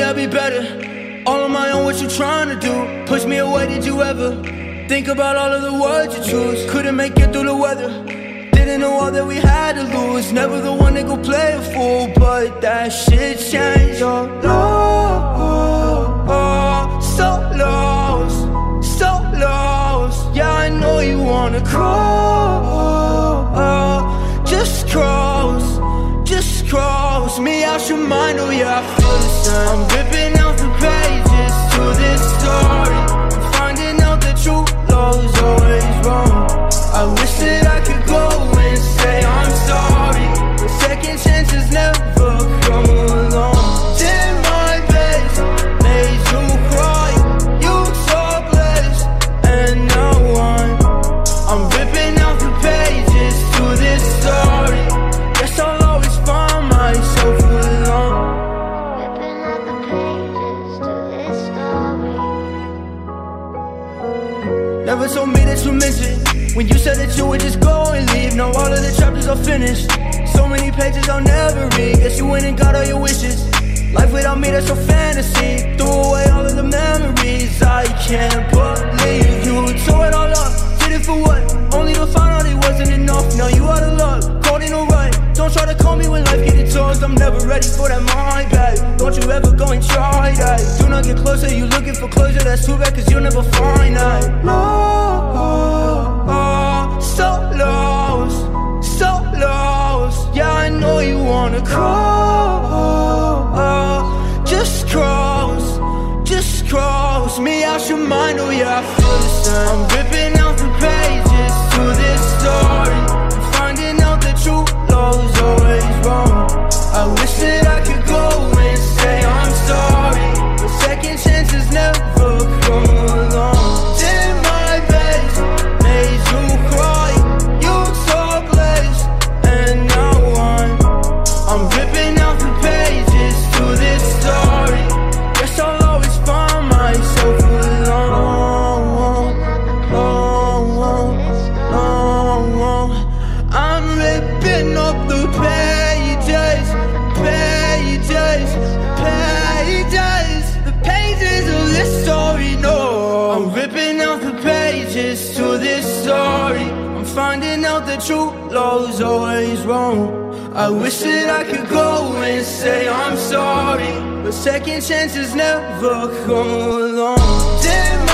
I'd be better. All on my own, what you trying to do? Push me away, did you ever think about all of the words you choose? Couldn't make it through the weather. Didn't know all that we had to lose. Never the one that go play a fool, but that shit changed. Oh, so lost, so lost. Yeah, I know you wanna crawl. Just cross me out your mind. Oh yeah, I feel the same. I'm ripping out the pages to this story. I'm finding out the truth, love's always wrong. I wish that I could go and say I'm sorry, but second chances never come along. Did my best, made you cry, you so blessed, and now I'm ripping out the pages to this story. Guess I'll always find myself alone. Ripping out the pages to this story. Never told me that you miss it when you said that you would just go and leave. Now all of the chapters are finished. So many pages I'll never read. Guess you went and got all your wishes. Life without me, that's your fantasy. Threw away all of the memories. I can't believe you tore it all up. Did it for what? Only to find out it wasn't enough. Now you out of luck, caught in a rut. Don't try to call me when life gets tough. I'm never ready for that mind back. Don't you ever go and try that. Do not get closer, you looking for closure. That's too bad, cause you'll never find that. So lost, so lost. Yeah, I know you wanna crawl. Just cross me out your mind. Oh yeah, I feel the same. I'm ripping out the pages to this story. I'm finding out the truth, love's always wrong. I wish that I could go and say I'm sorry, but second chances never come along. Did my best, made you cry, you so blessed, and now I'm ripping out the pages to this story. Guess I'll always find myself alone. I'm ripping up the pages, the pages of this story. No, I'm ripping out the pages to this story. I'm finding out the truth, love's always wrong. I wish that I could go and say I'm sorry, but second chances never come along. Did